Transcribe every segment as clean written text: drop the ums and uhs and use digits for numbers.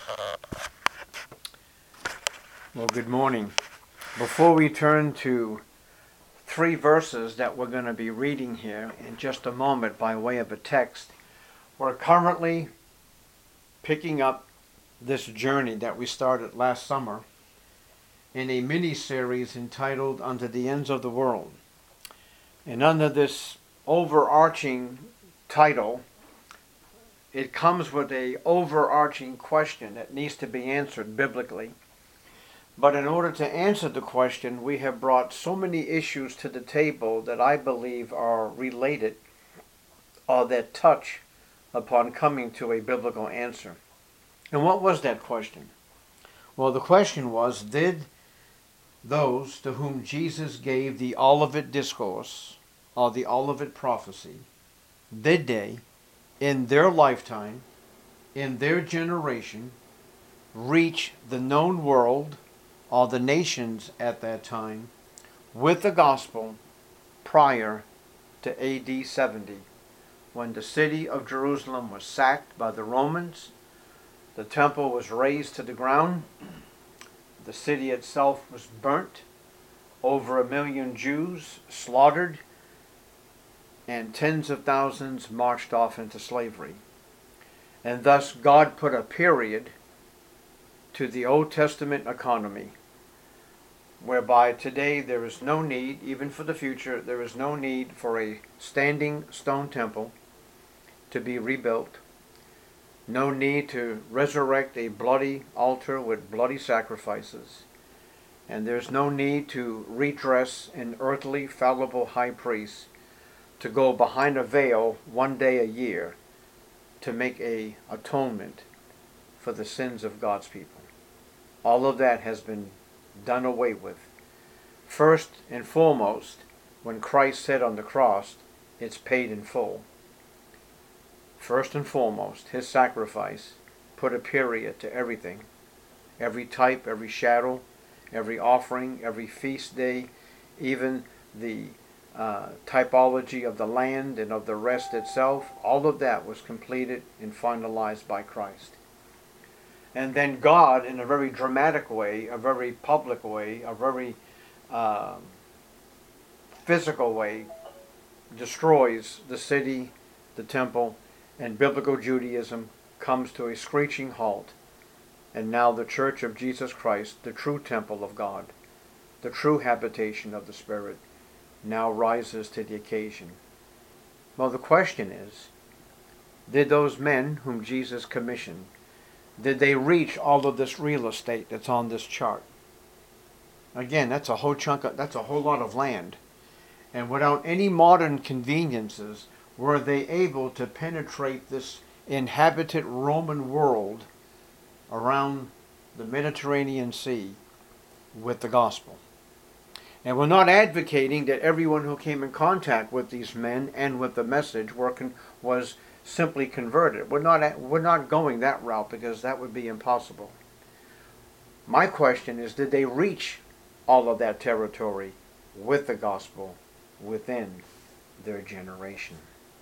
Well, good morning. Before we turn to three verses that we're going to be reading here in just a moment by way of a text, we're currently picking up this journey that we started last summer in a mini-series entitled Unto the Ends of the World. And under this overarching title, it comes with an overarching question that needs to be answered biblically. But in order to answer the question, we have brought so many issues to the table that I believe are related or that touch upon coming to a biblical answer. And what was that question? Well, the question was, did those to whom Jesus gave the Olivet Discourse or the Olivet Prophecy, did they, in their lifetime, in their generation, reach the known world or the nations at that time with the gospel prior to AD 70, when the city of Jerusalem was sacked by the Romans, the temple was razed to the ground, the city itself was burnt, over 1 million Jews slaughtered, and tens of thousands marched off into slavery. And thus God put a period to the Old Testament economy, whereby today there is no need, even for the future, there is no need for a standing stone temple to be rebuilt, no need to resurrect a bloody altar with bloody sacrifices, and there's no need to redress an earthly fallible high priest to go behind a veil one day a year to make a atonement for the sins of God's people. All of that has been done away with. First and foremost, when Christ said on the cross, it's paid in full. First and foremost, his sacrifice put a period to everything. Every type, every shadow, every offering, every feast day, even the typology of the land and of the rest itself, all of that was completed and finalized by Christ. And then God, in a very dramatic way, a very public way, a very physical way, destroys the city, the temple, and biblical Judaism comes to a screeching halt. And now the Church of Jesus Christ, the true temple of God, the true habitation of the Spirit, now rises to the occasion. Well, the question is, did those men whom Jesus commissioned, did they reach all of this real estate that's on this chart? Again, that's a whole lot of land. And without any modern conveniences, were they able to penetrate this inhabited Roman world around the Mediterranean Sea with the gospel? And we're not advocating that everyone who came in contact with these men and with the message was simply converted. We're not going that route, because that would be impossible. My question is, did they reach all of that territory with the gospel within their generation?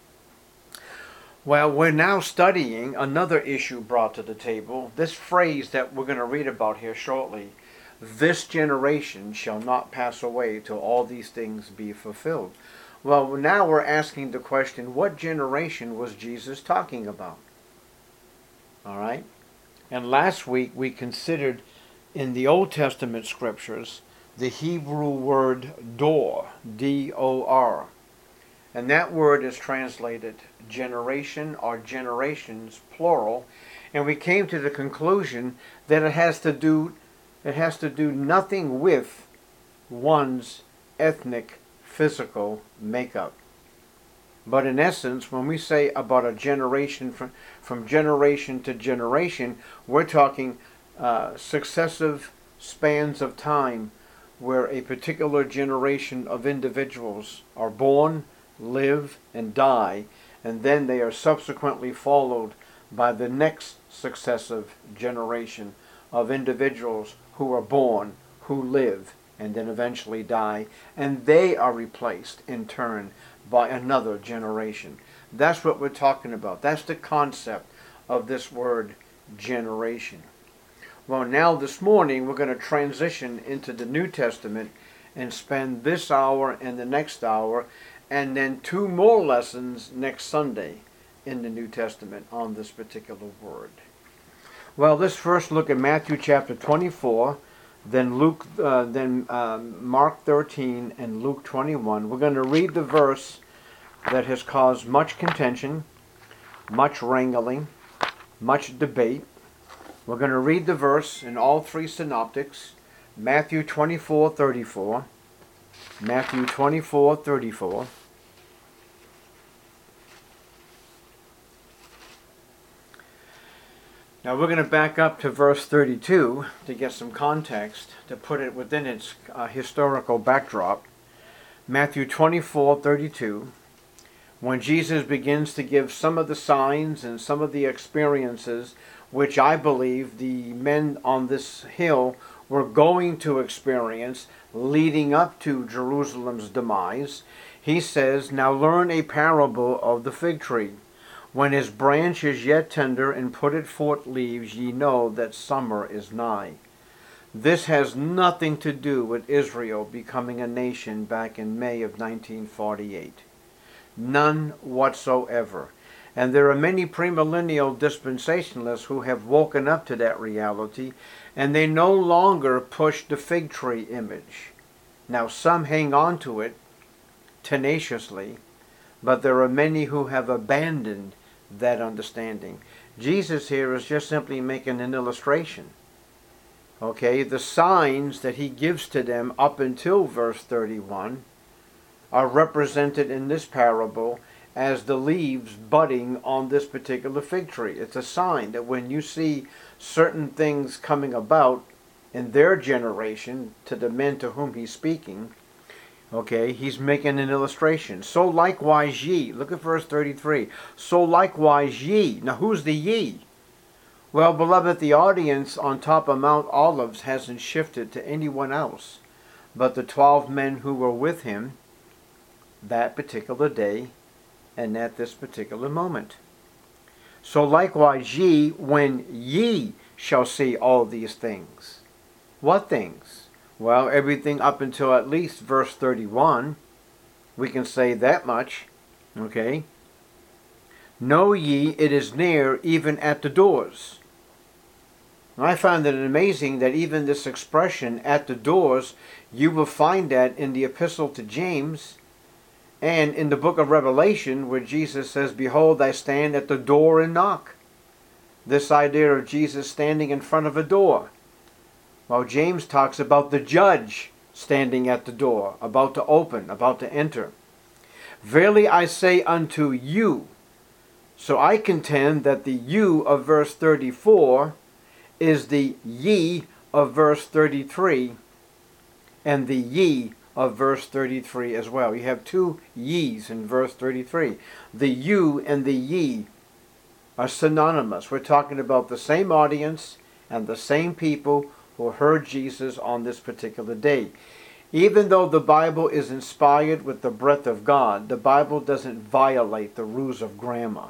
Well, we're now studying another issue brought to the table. This phrase that we're going to read about here shortly, this generation shall not pass away till all these things be fulfilled. Well, now we're asking the question, what generation was Jesus talking about? All right? And last week we considered in the Old Testament scriptures the Hebrew word dor, D-O-R. And that word is translated generation or generations, plural. And we came to the conclusion that it has to do nothing with one's ethnic, physical makeup. But in essence, when we say about a generation, from generation to generation, we're talking successive spans of time where a particular generation of individuals are born, live, and die, and then they are subsequently followed by the next successive generation of individuals who are born, who live, and then eventually die, and they are replaced in turn by another generation. That's what we're talking about. That's the concept of this word generation. Well, now this morning we're going to transition into the New Testament and spend this hour and the next hour and then 2 more lessons next Sunday in the New Testament on this particular word. Well, let's first look at Matthew chapter 24, then Mark 13 and Luke 21. We're going to read the verse that has caused much contention, much wrangling, much debate. We're going to read the verse in all 3 synoptics. Matthew 24:34. Matthew 24:34. Now we're going to back up to verse 32 to get some context, to put it within its historical backdrop. Matthew 24:32. When Jesus begins to give some of the signs and some of the experiences which I believe the men on this hill were going to experience leading up to Jerusalem's demise, he says, "Now learn a parable of the fig tree. When his branch is yet tender and putteth forth leaves, ye know that summer is nigh." This has nothing to do with Israel becoming a nation back in May of 1948. None whatsoever. And there are many premillennial dispensationalists who have woken up to that reality, and they no longer push the fig tree image. Now some hang on to it tenaciously, but there are many who have abandoned that understanding. Jesus here is just simply making an illustration. Okay, the signs that he gives to them up until verse 31 are represented in this parable as the leaves budding on this particular fig tree. It's a sign that when you see certain things coming about in their generation, to the men to whom he's speaking, okay, he's making an illustration. So likewise ye, look at verse 33, so likewise ye. Now who's the ye? Well, beloved, the audience on top of Mount Olives hasn't shifted to anyone else but the 12 men who were with him that particular day and at this particular moment. So likewise ye, when ye shall see all these things. What things? Well, everything up until at least verse 31. We can say that much. Okay? Know ye it is near, even at the doors. And I find it amazing that even this expression, at the doors, you will find that in the epistle to James and in the book of Revelation, where Jesus says, "Behold, I stand at the door and knock." This idea of Jesus standing in front of a door. Well, James talks about the judge standing at the door, about to open, about to enter. Verily I say unto you. So I contend that the you of verse 34 is the ye of verse 33 and the ye of verse 33 as well. You have 2 ye's in verse 33. The you and the ye are synonymous. We're talking about the same audience and the same people who heard Jesus on this particular day. Even though the Bible is inspired with the breath of God, the Bible doesn't violate the rules of grammar.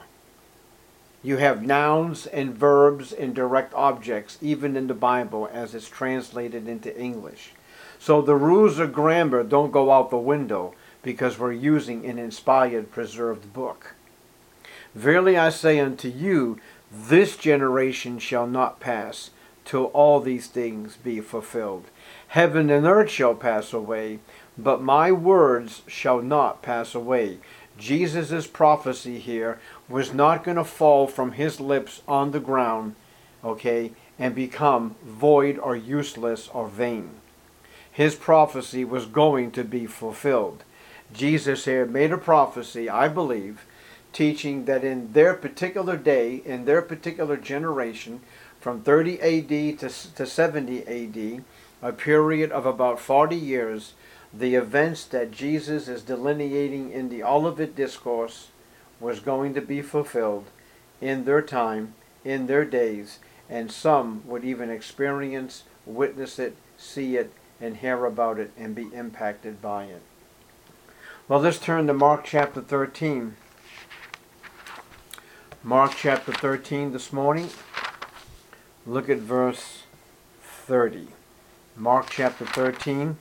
You have nouns and verbs and direct objects, even in the Bible as it's translated into English. So the rules of grammar don't go out the window because we're using an inspired, preserved book. Verily I say unto you, this generation shall not pass till all these things be fulfilled. Heaven and earth shall pass away, but my words shall not pass away. Jesus' prophecy here was not going to fall from his lips on the ground, okay, and become void or useless or vain. His prophecy was going to be fulfilled. Jesus here made a prophecy, I believe, teaching that in their particular day, in their particular generation, from 30 AD to 70 AD, a period of about 40 years, the events that Jesus is delineating in the Olivet Discourse was going to be fulfilled in their time, in their days, and some would even experience, witness it, see it, and hear about it and be impacted by it. Well, let's turn to Mark chapter 13. Mark chapter 13 this morning. Look at verse 30. Mark chapter 13.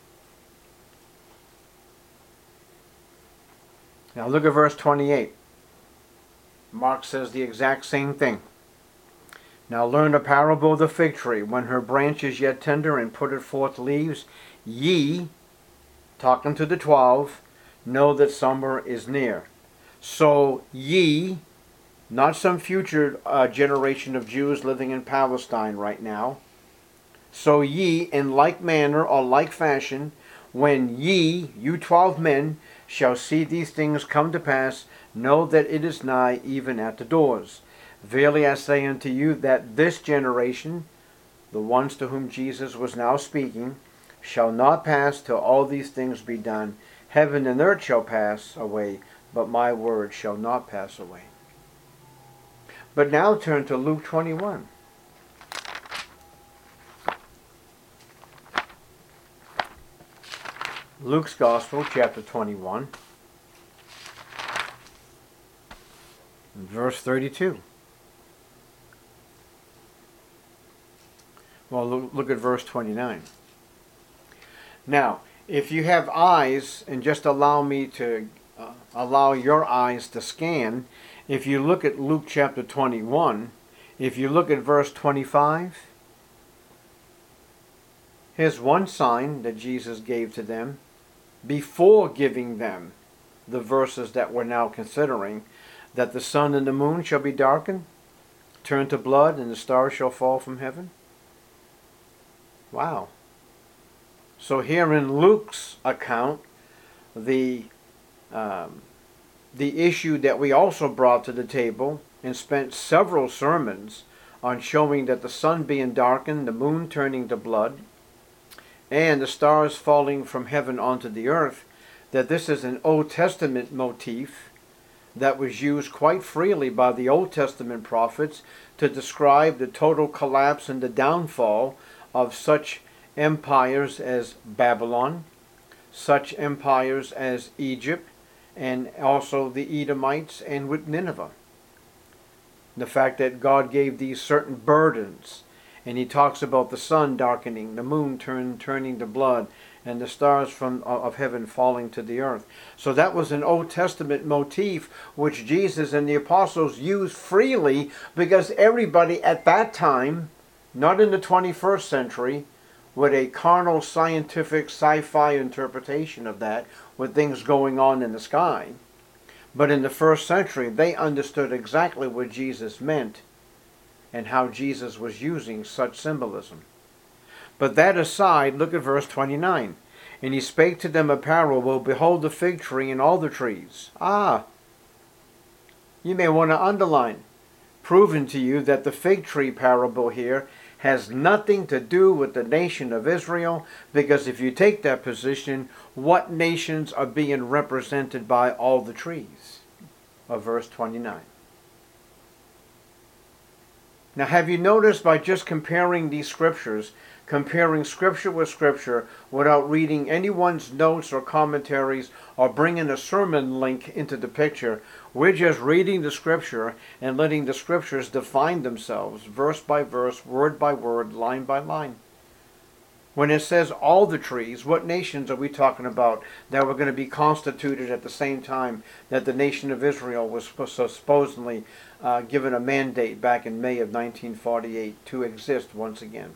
Now look at verse 28. Mark says the exact same thing. Now learn the parable of the fig tree. When her branch is yet tender and putteth forth leaves, ye, talking to the 12, know that summer is near. So ye, not some future generation of Jews living in Palestine right now. So ye, in like manner or like fashion, when ye, you 12 men, shall see these things come to pass, know that it is nigh, even at the doors. Verily I say unto you that this generation, the ones to whom Jesus was now speaking, shall not pass till all these things be done. Heaven and earth shall pass away, but my word shall not pass away. But now turn to Luke 21. Luke's Gospel, chapter 21, verse 32. Well, look at verse 29. Now, if you have eyes, and just allow me to allow your eyes to scan, if you look at Luke chapter 21, if you look at verse 25, here's one sign that Jesus gave to them before giving them the verses that we're now considering, that the sun and the moon shall be darkened, turn to blood, and the stars shall fall from heaven. Wow. So here in Luke's account, the issue that we also brought to the table and spent several sermons on showing that the sun being darkened, the moon turning to blood, and the stars falling from heaven onto the earth, that this is an Old Testament motif that was used quite freely by the Old Testament prophets to describe the total collapse and the downfall of such empires as Babylon, such empires as Egypt, and also the Edomites, and with Nineveh. The fact that God gave these certain burdens, and he talks about the sun darkening, the moon turning to blood, and the stars of heaven falling to the earth. So that was an Old Testament motif which Jesus and the apostles used freely, because everybody at that time, not in the 21st century, with a carnal scientific sci-fi interpretation of that, with things going on in the sky. But in the first century, they understood exactly what Jesus meant and how Jesus was using such symbolism. But that aside, look at verse 29. And he spake to them a parable, behold the fig tree and all the trees. You may want to underline, proven to you that the fig tree parable here has nothing to do with the nation of Israel, because if you take that position, what nations are being represented by all the trees of verse 29? Now, have you noticed, by just comparing these scriptures, comparing scripture with scripture without reading anyone's notes or commentaries or bringing a sermon link into the picture, we're just reading the scripture and letting the scriptures define themselves, verse by verse, word by word, line by line. When it says all the trees, what nations are we talking about that were going to be constituted at the same time that the nation of Israel was supposedly given a mandate back in May of 1948 to exist once again?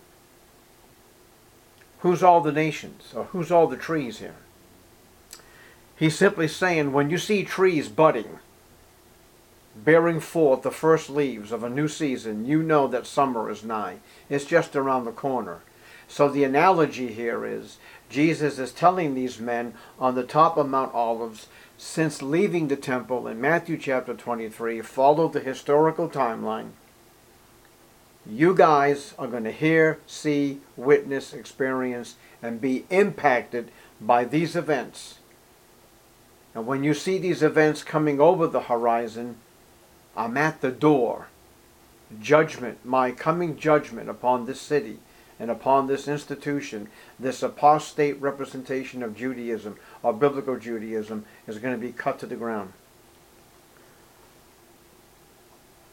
Who's all the nations, or who's all the trees here? He's simply saying, when you see trees budding, bearing forth the first leaves of a new season, you know that summer is nigh. It's just around the corner. So the analogy here is, Jesus is telling these men on the top of Mount Olives, since leaving the temple in Matthew chapter 23, follow the historical timeline. You guys are going to hear, see, witness, experience, and be impacted by these events. And when you see these events coming over the horizon, I'm at the door. Judgment, my coming judgment upon this city and upon this institution, this apostate representation of Judaism, or biblical Judaism, is going to be cut to the ground.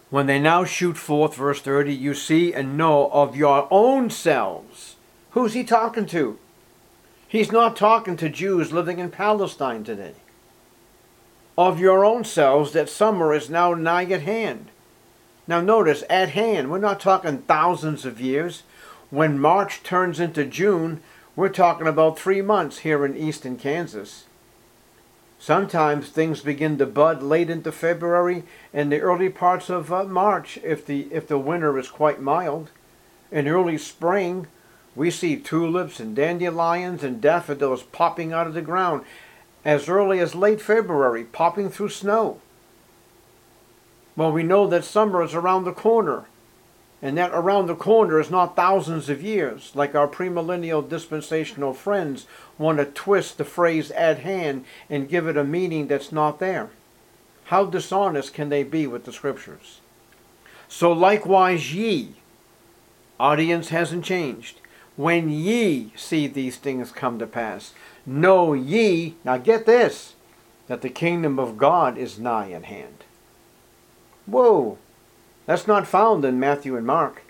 When they now shoot forth, verse 30, you see and know of your own selves. Who's he talking to? He's not talking to Jews living in Palestine today. Of your own selves that summer is now nigh at hand. Now notice, at hand, we're not talking thousands of years. When March turns into June, we're talking about 3 months here in eastern Kansas. Sometimes things begin to bud late into February and the early parts of March if the winter is quite mild. In early spring, we see tulips and dandelions and daffodils popping out of the ground as early as late February, popping through snow. Well, we know that summer is around the corner, and that around the corner is not thousands of years, like our premillennial dispensational friends want to twist the phrase at hand and give it a meaning that's not there. How dishonest can they be with the scriptures? So likewise ye, audience hasn't changed, when ye see these things come to pass, know ye, now get this, that the kingdom of God is nigh at hand. Whoa, that's not found in Matthew and Mark.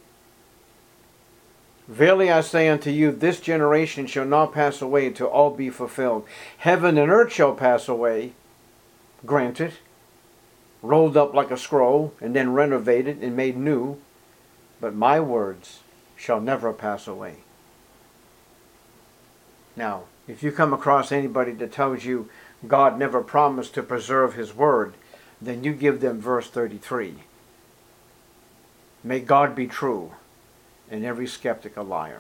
Verily I say unto you, this generation shall not pass away until all be fulfilled. Heaven and earth shall pass away, granted, rolled up like a scroll, and then renovated and made new, but my words shall never pass away. Now, if you come across anybody that tells you God never promised to preserve his word, then you give them verse 33. May God be true, and every skeptic a liar.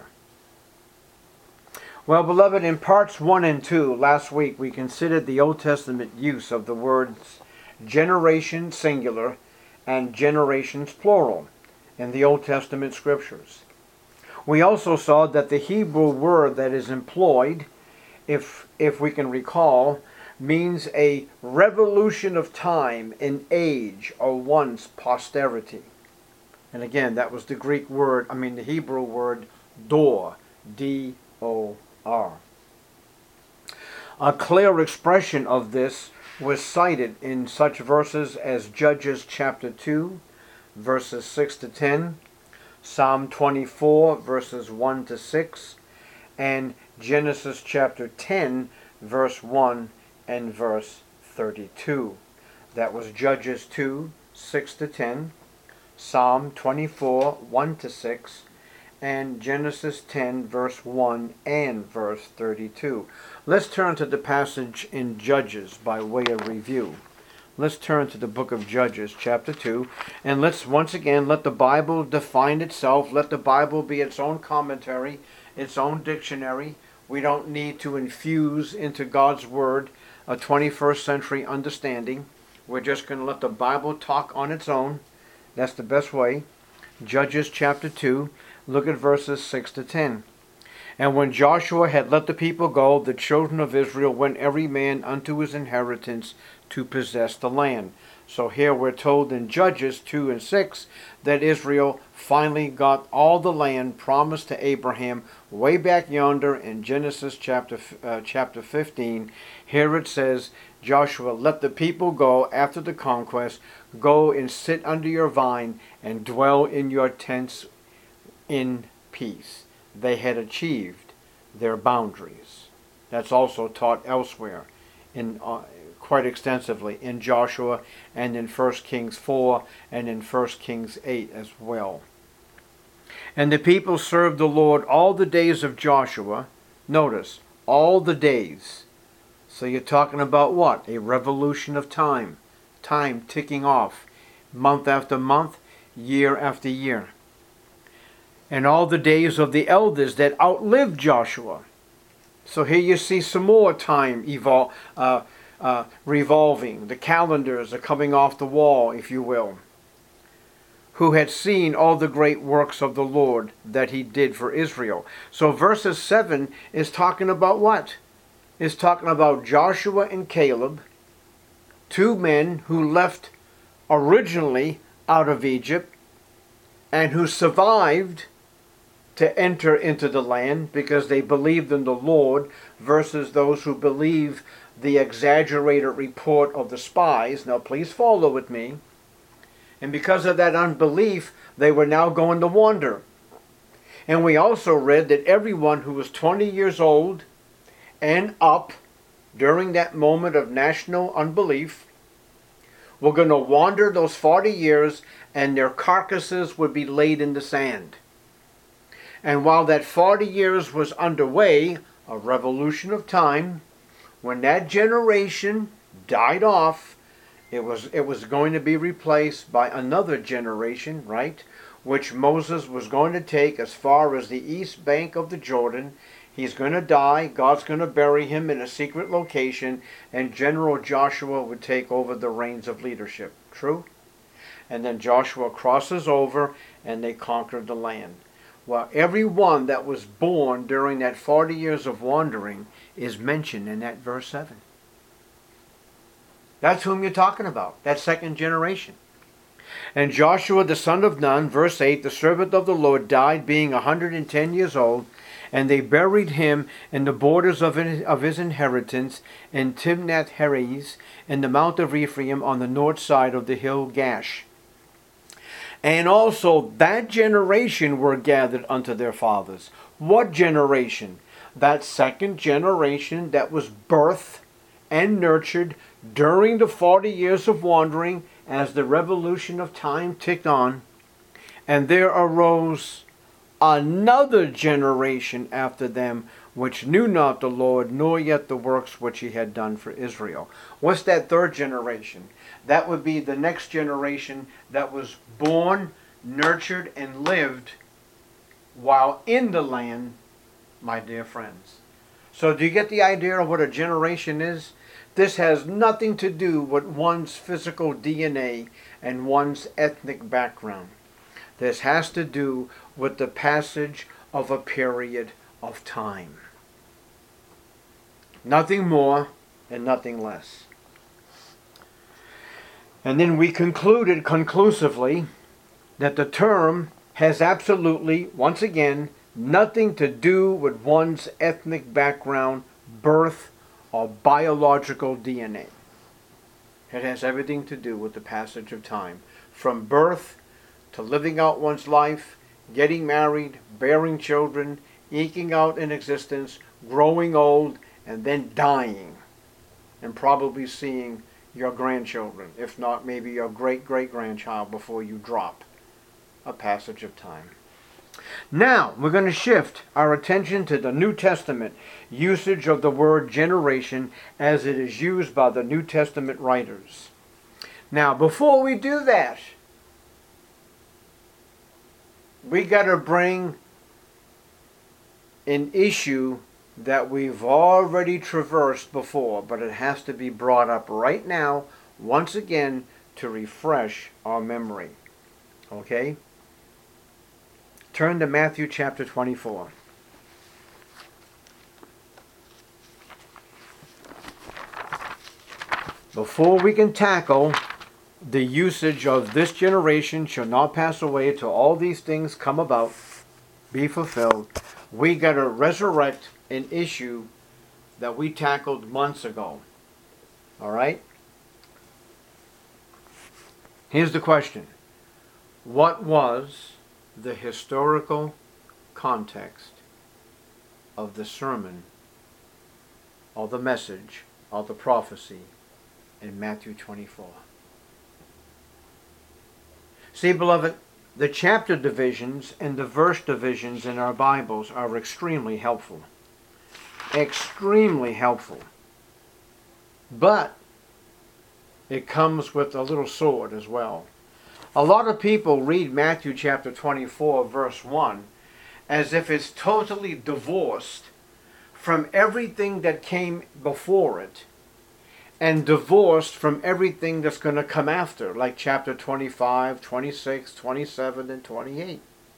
Well, beloved, in parts 1 and 2, last week we considered the Old Testament use of the words generation singular and generations plural in the Old Testament scriptures. We also saw that the Hebrew word that is employed, if we can recall, means a revolution of time in age or one's posterity. And again, that was the the Hebrew word dor, D-O-R. A clear expression of this was cited in such verses as Judges chapter 2, verses 6 to 10, Psalm 24, verses 1 to 6, and Genesis chapter 10, verse 1 and verse 32. That was Judges 2, 6 to 10, Psalm 24, 1 to 6, and Genesis 10, verse 1 and verse 32. Let's turn to the passage in Judges by way of review. Let's turn to the book of Judges, chapter 2, and let's once again let the Bible define itself. Let the Bible be its own commentary, its own dictionary. We don't need to infuse into God's Word a 21st century understanding. We're just going to let the Bible talk on its own. That's the best way. Judges chapter 2, look at verses 6 to 10. And when Joshua had let the people go, the children of Israel went every man unto his inheritance to possess the land. So here we're told in Judges 2 and 6 that Israel finally got all the land promised to Abraham way back yonder in Genesis chapter 15. Here it says, Joshua, let the people go after the conquest. Go and sit under your vine and dwell in your tents in peace. They had achieved their boundaries. That's also taught elsewhere in quite extensively in Joshua and in 1 Kings 4 and in 1 Kings 8 as well. And the people served the Lord all the days of Joshua. Notice, all the days. So you're talking about what? A revolution of time. Time ticking off, month after month, year after year. And all the days of the elders that outlived Joshua. So here you see some more time revolving. The calendars are coming off the wall, if you will. Who had seen all the great works of the Lord that he did for Israel. So verses 7 is talking about what? It's talking about Joshua and Caleb, two men who left originally out of Egypt and who survived to enter into the land because they believed in the Lord, versus those who believe the exaggerated report of the spies. Now please follow with me. And because of that unbelief, they were now going to wander. And we also read that everyone who was 20 years old and up during that moment of national unbelief were going to wander those 40 years, and their carcasses would be laid in the sand. And while that 40 years was underway, a revolution of time, when that generation died off, it was going to be replaced by another generation, right? Which Moses was going to take as far as the east bank of the Jordan. He's going to die. God's going to bury him in a secret location, and General Joshua would take over the reins of leadership. True? And then Joshua crosses over, and they conquered the land. Well, everyone that was born during that 40 years of wandering is mentioned in that verse 7. That's whom you're talking about, that second generation. And Joshua the son of Nun, verse 8, the servant of the Lord, died being 110 years old, and they buried him in the borders of his inheritance in Timnath-Heres, in the mount of Ephraim, on the north side of the hill Gash. And also that generation were gathered unto their fathers. What generation? That second generation that was birthed and nurtured during the 40 years of wandering as the revolution of time ticked on. And there arose another generation after them, which knew not the Lord, nor yet the works which he had done for Israel. What's that third generation? That would be the next generation that was born, nurtured, and lived while in the land, my dear friends. So do you get the idea of what a generation is? This has nothing to do with one's physical DNA and one's ethnic background. This has to do with the passage of a period of time. Nothing more and nothing less. And then we concluded conclusively that the term has absolutely, once again, nothing to do with one's ethnic background, birth, or biological DNA. It has everything to do with the passage of time. From birth to living out one's life, getting married, bearing children, eking out an existence, growing old, and then dying, and probably seeing your grandchildren, if not maybe your great-great-grandchild before you drop. A passage of time. Now, we're going to shift our attention to the New Testament usage of the word generation as it is used by the New Testament writers. Now, before we do that, we got to bring an issue that we've already traversed before, but it has to be brought up right now, once again, to refresh our memory. Okay? Turn to Matthew chapter 24. Before we can tackle the usage of this generation shall not pass away till all these things come about, be fulfilled, we got to resurrect an issue that we tackled months ago. All right? Here's the question. What was the historical context of the sermon, or the message, or the prophecy in Matthew 24? See, beloved, the chapter divisions and the verse divisions in our Bibles are extremely helpful. Extremely helpful. But it comes with a little sword as well. A lot of people read Matthew chapter 24 verse 1 as if it's totally divorced from everything that came before it and divorced from everything that's going to come after, like chapter 25, 26, 27, and 28.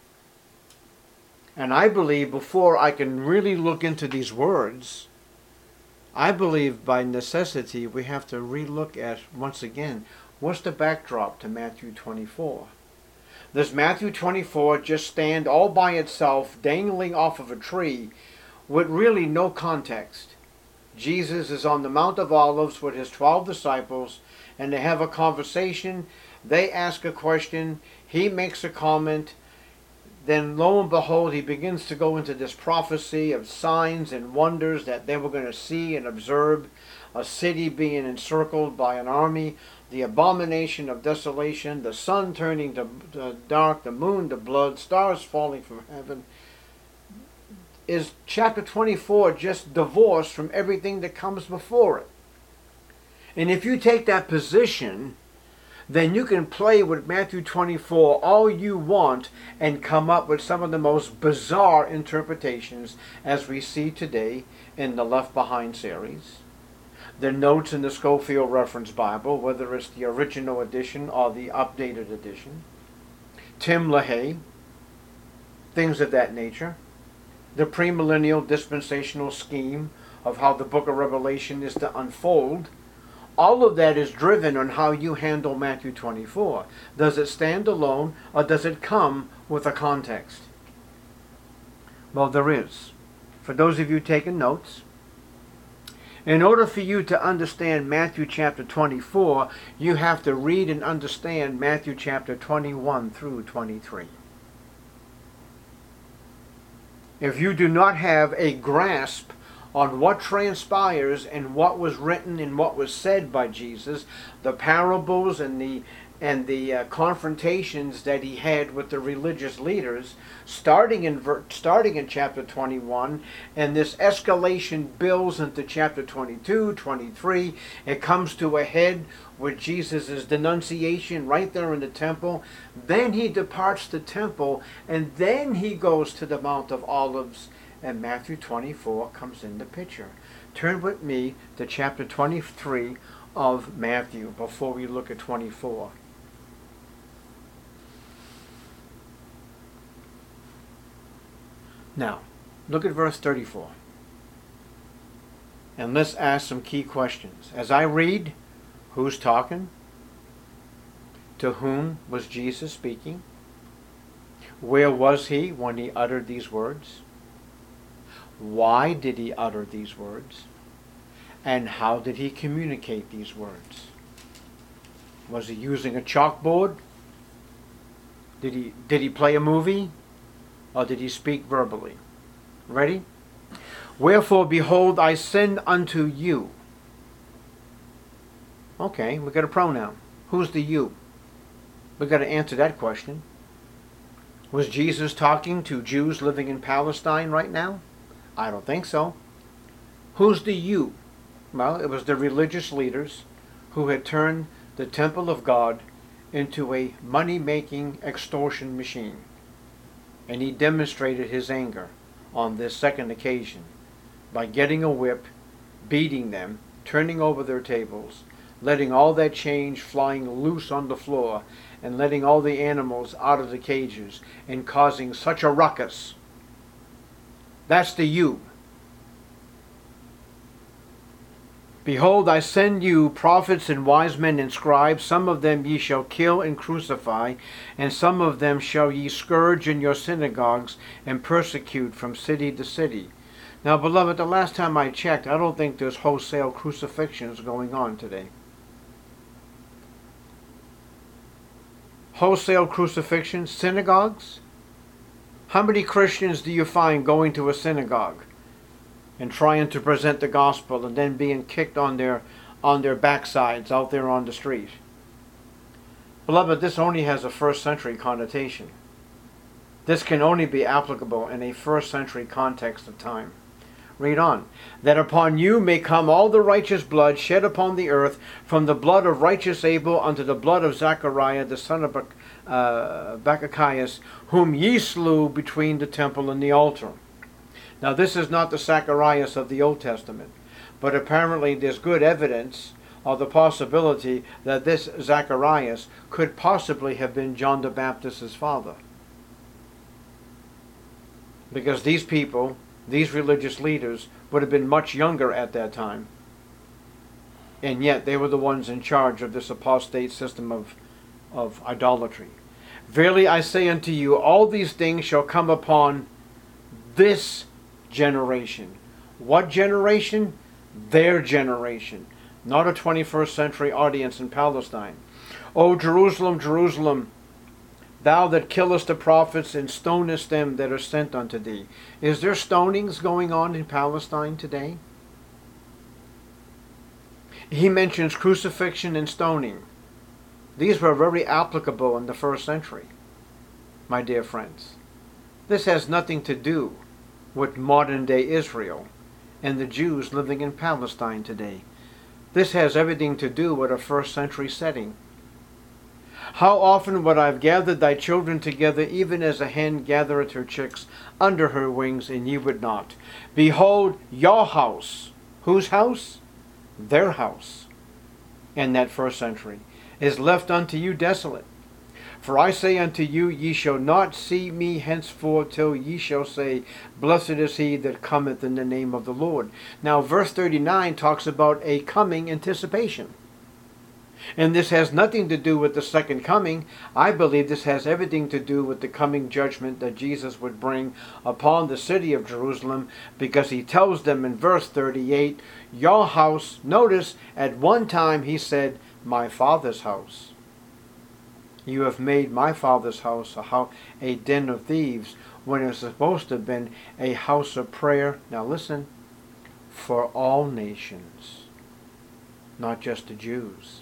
And I believe before I can really look into these words, I believe by necessity we have to relook at, once again, what's the backdrop to Matthew 24? Does Matthew 24 just stand all by itself, dangling off of a tree, with really no context? Jesus is on the Mount of Olives with his 12 disciples, and they have a conversation They ask a question, he makes a comment, then lo and behold, he begins to go into this prophecy of signs and wonders that they were going to see and observe. A city being encircled by an army, the abomination of desolation, the sun turning to dark, the moon to blood, stars falling from heaven. Is chapter 24 just divorced from everything that comes before it? And if you take that position, then you can play with Matthew 24 all you want and come up with some of the most bizarre interpretations as we see today in the Left Behind series. The notes in the Scofield Reference Bible, whether it's the original edition or the updated edition. Tim LaHaye, things of that nature. The premillennial dispensational scheme of how the book of Revelation is to unfold. All of that is driven on how you handle Matthew 24. Does it stand alone or does it come with a context? Well, there is. For those of you taking notes, in order for you to understand Matthew chapter 24, you have to read and understand Matthew chapter 21 through 23. If you do not have a grasp on what transpires and what was written and what was said by Jesus, the parables and the confrontations that he had with the religious leaders, starting in chapter 21, and this escalation builds into chapter 22, 23. It comes to a head with Jesus' denunciation right there in the temple. Then he departs the temple, and then he goes to the Mount of Olives, and Matthew 24 comes in the picture. Turn with me to chapter 23 of Matthew before we look at 24. Now, look at verse 34. And let's ask some key questions. As I read, who's talking? To whom was Jesus speaking? Where was he when he uttered these words? Why did he utter these words? And how did he communicate these words? Was he using a chalkboard? Did he play a movie? Or did he speak verbally? Ready? Wherefore, behold, I send unto you. Okay, we got a pronoun. Who's the you? We got to answer that question. Was Jesus talking to Jews living in Palestine right now? I don't think so. Who's the you? Well, it was the religious leaders who had turned the temple of God into a money-making extortion machine. And he demonstrated his anger on this second occasion by getting a whip, beating them, turning over their tables, letting all that change flying loose on the floor, and letting all the animals out of the cages, and causing such a ruckus. That's the you. Behold, I send you prophets and wise men and scribes. Some of them ye shall kill and crucify, and some of them shall ye scourge in your synagogues and persecute from city to city. Now, beloved, the last time I checked, I don't think there's wholesale crucifixions going on today. Wholesale crucifixions, synagogues? How many Christians do you find going to a synagogue and trying to present the gospel and then being kicked on their backsides out there on the street? Beloved, this only has a first century connotation. This can only be applicable in a first century context of time. Read on. That upon you may come all the righteous blood shed upon the earth, from the blood of righteous Abel unto the blood of Zachariah the son of Barachias, whom ye slew between the temple and the altar. Now this is not the Zacharias of the Old Testament, but apparently there's good evidence of the possibility that this Zacharias could possibly have been John the Baptist's father. Because these people, these religious leaders, would have been much younger at that time. And yet they were the ones in charge of this apostate system of idolatry. Verily I say unto you, all these things shall come upon this generation. What generation? Their generation. Not a 21st century audience in Palestine. O Jerusalem, Jerusalem, thou that killest the prophets and stonest them that are sent unto thee. Is there stonings going on in Palestine today? He mentions crucifixion and stoning. These were very applicable in the first century, my dear friends. This has nothing to do with modern day Israel and the Jews living in Palestine today. This has everything to do with a first century setting. How often would I have gathered thy children together, even as a hen gathereth her chicks under her wings, and ye would not. Behold, your house. Whose house? Their house. In that first century is left unto you desolate. For I say unto you, ye shall not see me henceforth till ye shall say, Blessed is he that cometh in the name of the Lord. Now verse 39 talks about a coming anticipation. And this has nothing to do with the second coming. I believe this has everything to do with the coming judgment that Jesus would bring upon the city of Jerusalem, because he tells them in verse 38, your house, notice at one time he said, my Father's house. You have made my Father's house a den of thieves, when it was supposed to have been a house of prayer. Now listen, for all nations, not just the Jews.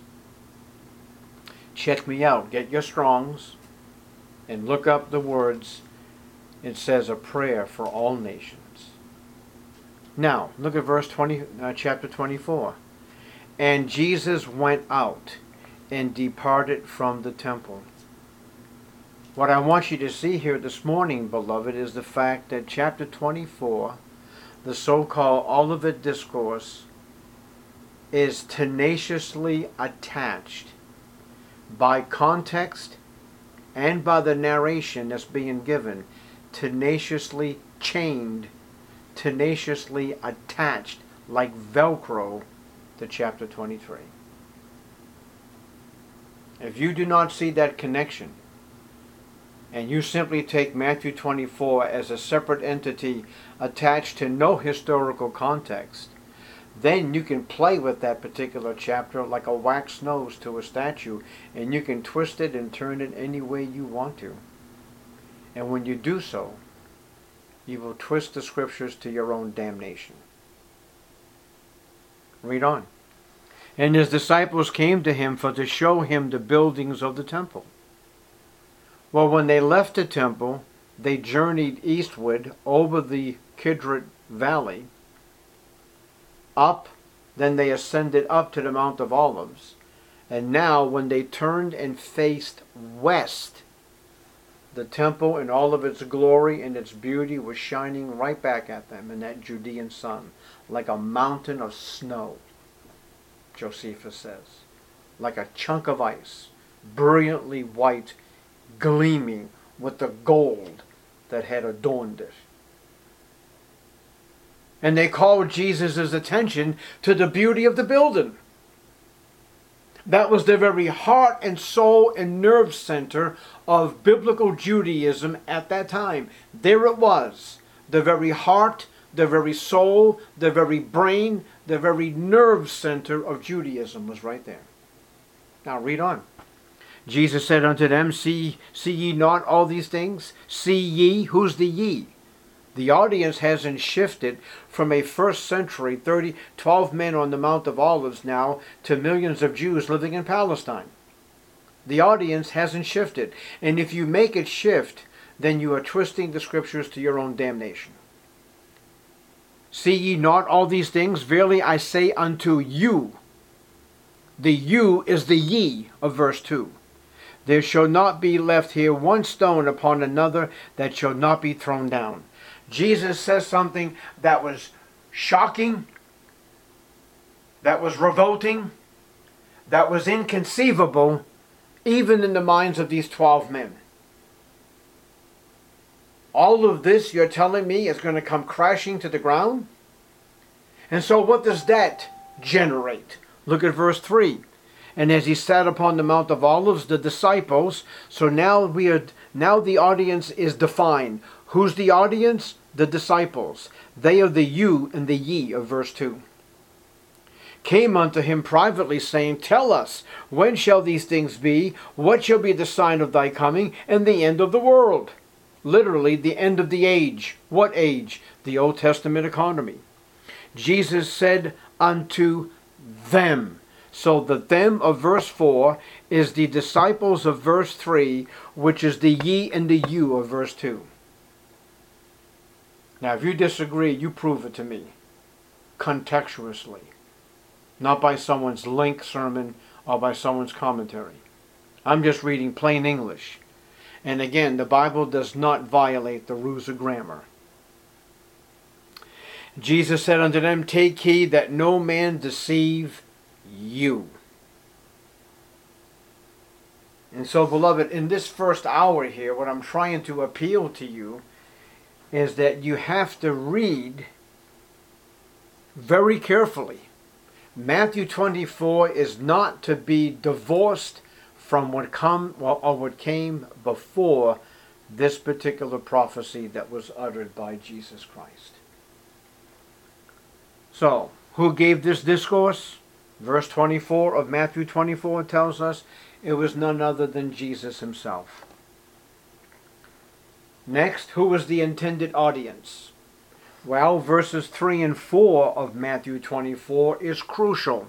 Check me out. Get your Strongs and look up the words. It says a prayer for all nations. Now, look at verse 20, chapter 24. And Jesus went out and departed from the temple. What I want you to see here this morning, beloved, is the fact that chapter 24, the so-called Olivet Discourse, is tenaciously attached by context and by the narration that's being given, tenaciously chained, tenaciously attached like Velcro to chapter 23. If you do not see that connection, and you simply take Matthew 24 as a separate entity attached to no historical context, then you can play with that particular chapter like a wax nose to a statue, and you can twist it and turn it any way you want to. And when you do so, you will twist the scriptures to your own damnation. Read on. And his disciples came to him for to show him the buildings of the temple. Well, when they left the temple, they journeyed eastward over the Kidron Valley, up, then they ascended up to the Mount of Olives. And now when they turned and faced west, the temple in all of its glory and its beauty was shining right back at them in that Judean sun, like a mountain of snow, Josephus says, like a chunk of ice, brilliantly white, gleaming with the gold that had adorned it. And they called Jesus' attention to the beauty of the building. That was the very heart and soul and nerve center of biblical Judaism at that time. There it was. The very heart, the very soul, the very brain, the very nerve center of Judaism was right there. Now read on. Jesus said unto them, See ye not all these things? See ye. Who's the ye? The audience hasn't shifted from a first century 12 men on the Mount of Olives now to millions of Jews living in Palestine. The audience hasn't shifted. And if you make it shift, then you are twisting the scriptures to your own damnation. See ye not all these things? Verily I say unto you. The you is the ye of verse 2. There shall not be left here one stone upon another that shall not be thrown down. Jesus says something that was shocking, that was revolting, that was inconceivable, even in the minds of these 12 men. All of this, you're telling me, is going to come crashing to the ground? And so what does that generate? Look at verse 3. And as he sat upon the Mount of Olives, the disciples, so now the audience is defined. Who's the audience? The disciples. They are the you and the ye of verse 2. came unto him privately, saying, Tell us, when shall these things be? What shall be the sign of thy coming, and the end of the world? Literally, the end of the age. What age? The Old Testament economy. Jesus said unto them. So the them of verse 4 is the disciples of verse 3, which is the ye and the you of verse 2. Now, if you disagree, you prove it to me, contextually, not by someone's link sermon or by someone's commentary. I'm just reading plain English. And again, the Bible does not violate the rules of grammar. Jesus said unto them, Take heed that no man deceive you. And so, beloved, in this first hour here, what I'm trying to appeal to you is that you have to read very carefully. Matthew 24 is not to be divorced from what came before this particular prophecy that was uttered by Jesus Christ. So, who gave this discourse? Verse 24 of Matthew 24 tells us it was none other than Jesus himself. Next, who was the intended audience? Well, verses 3 and 4 of Matthew 24 is crucial.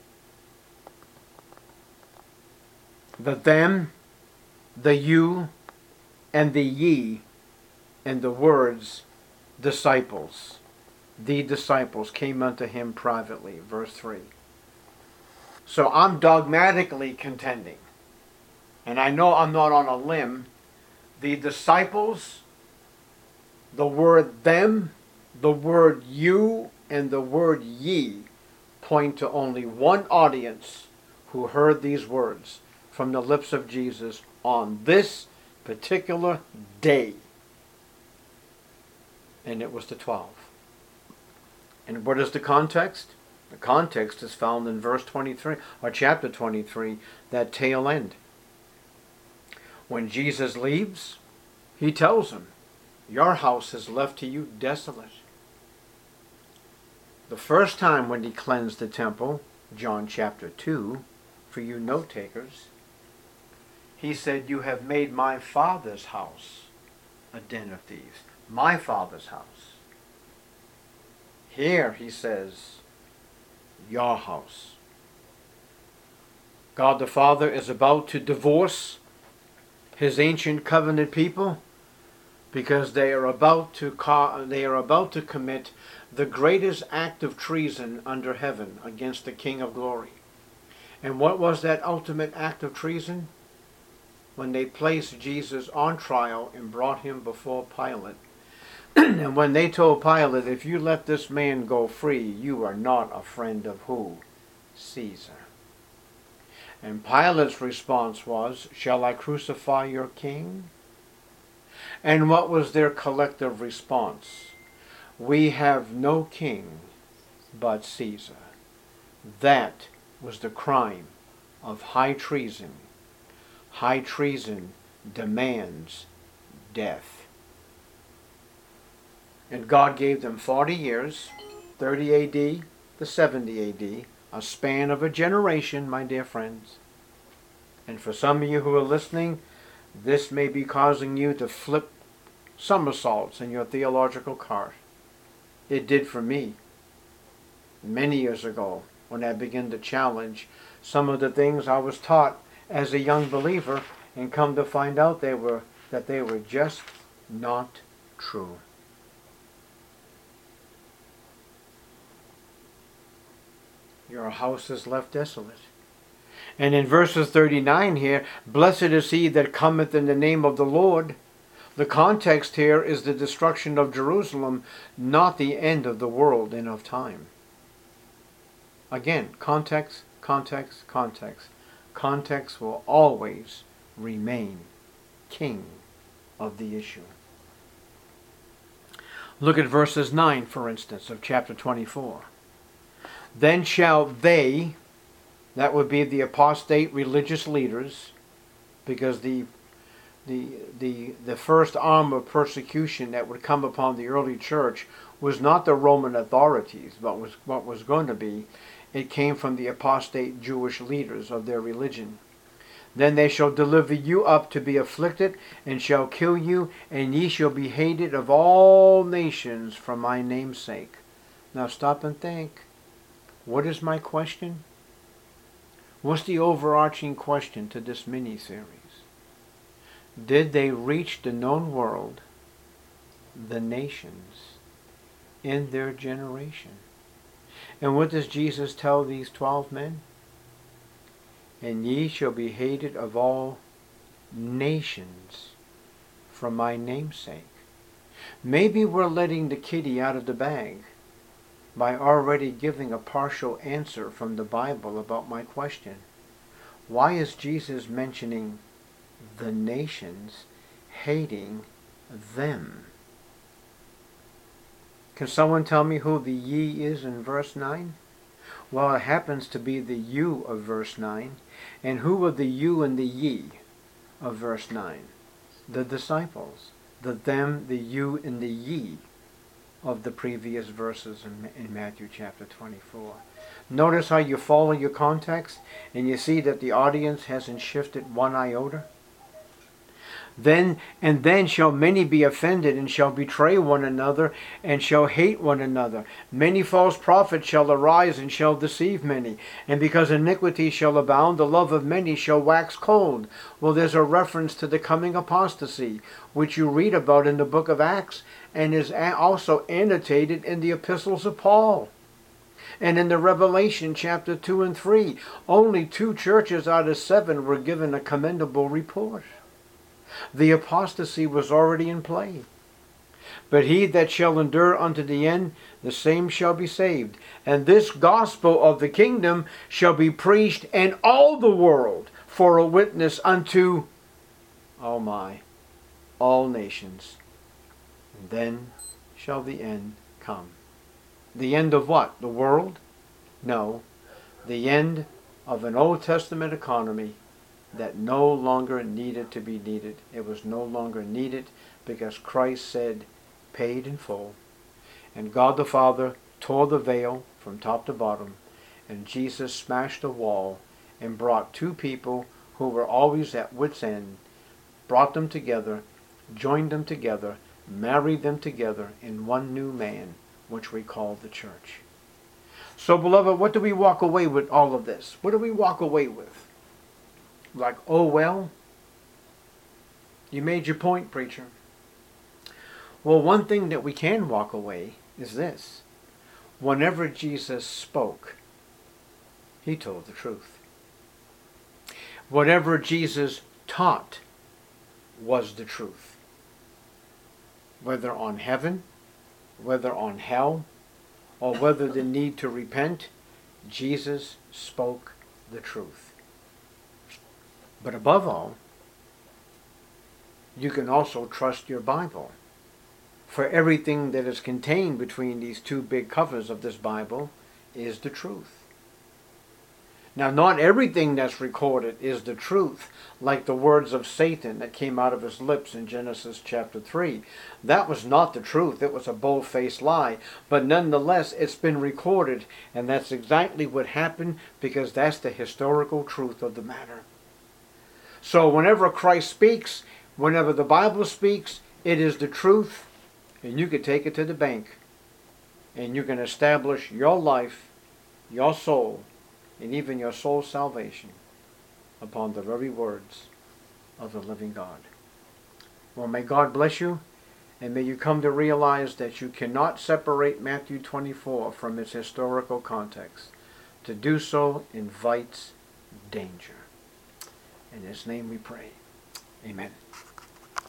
The them, the you, and the ye, and the words disciples. The disciples came unto him privately, verse 3. So I'm dogmatically contending, and I know I'm not on a limb, the disciples, the word them, the word you, and the word ye point to only one audience who heard these words from the lips of Jesus on this particular day. And it was the 12. And what is the context? The context is found in verse 23, or chapter 23, that tail end. When Jesus leaves, he tells them, Your house is left to you desolate. The first time when he cleansed the temple, John chapter 2, for you note takers, he said, You have made my Father's house a den of thieves. My Father's house. Here he says, your house. God the Father is about to divorce his ancient covenant people because they are about to commit the greatest act of treason under heaven against the King of Glory. And what was that ultimate act of treason? When they placed Jesus on trial and brought him before Pilate. And when they told Pilate, if you let this man go free, you are not a friend of who? Caesar. And Pilate's response was, shall I crucify your king? And what was their collective response? We have no king but Caesar. That was the crime of high treason. High treason demands death. And God gave them 40 years, 30 A.D. to 70 A.D., a span of a generation, my dear friends. And for some of you who are listening, this may be causing you to flip somersaults in your theological cart. It did for me many years ago when I began to challenge some of the things I was taught as a young believer and come to find out that they were just not true. Your house is left desolate. And in verses 39 here, blessed is he that cometh in the name of the Lord. The context here is the destruction of Jerusalem, not the end of the world and of time. Again, context, context, context. Context will always remain king of the issue. Look at verses 9, for instance, of chapter 24. Then shall they, that would be the apostate religious leaders, because the first arm of persecution that would come upon the early church was not the Roman authorities, but what was going to be. It came from the apostate Jewish leaders of their religion. Then they shall deliver you up to be afflicted, and shall kill you, and ye shall be hated of all nations for my name's sake. Now stop and think. What is my question? What's the overarching question to this mini-series? Did they reach the known world, the nations, in their generation? And what does Jesus tell these 12 men? And ye shall be hated of all nations for my name's sake. Maybe we're letting the kitty out of the bag by already giving a partial answer from the Bible about my question. Why is Jesus mentioning the nations hating them? Can someone tell me who the ye is in verse 9? Well, it happens to be the you of verse 9. And who are the you and the ye of verse 9? The disciples. The them, the you, and the ye of the previous verses in Matthew chapter 24. Notice how you follow your context and you see that the audience hasn't shifted one iota. Then shall many be offended, and shall betray one another, and shall hate one another. Many false prophets shall arise, and shall deceive many. And because iniquity shall abound, the love of many shall wax cold. Well, there's a reference to the coming apostasy, which you read about in the book of Acts, and is also annotated in the epistles of Paul. And in the Revelation chapter 2 and 3, only 2 churches out of 7 were given a commendable report. The apostasy was already in play. But he that shall endure unto the end, the same shall be saved. And this gospel of the kingdom shall be preached in all the world for a witness unto, oh my, all nations. And then shall the end come. The end of what? The world? No. The end of an Old Testament economy that no longer needed to be needed. It was no longer needed because Christ said, paid in full. And God the Father tore the veil from top to bottom, and Jesus smashed the wall and brought 2 people who were always at wit's end, brought them together, joined them together, married them together in one new man, which we call the church. So, beloved, what do we walk away with all of this? What do we walk away with? Like, oh well, you made your point, preacher. Well, one thing that we can walk away is this. Whenever Jesus spoke, he told the truth. Whatever Jesus taught was the truth. Whether on heaven, whether on hell, or whether the need to repent, Jesus spoke the truth. But above all, you can also trust your Bible. For everything that is contained between these 2 big covers of this Bible is the truth. Now, not everything that's recorded is the truth, like the words of Satan that came out of his lips in Genesis chapter 3. That was not the truth. It was a bold-faced lie. But nonetheless, it's been recorded, and that's exactly what happened because that's the historical truth of the matter. So whenever Christ speaks, whenever the Bible speaks, it is the truth, and you can take it to the bank, and you can establish your life, your soul, and even your soul's salvation upon the very words of the living God. Well, may God bless you, and may you come to realize that you cannot separate Matthew 24 from its historical context. To do so invites danger. In His name we pray. Amen.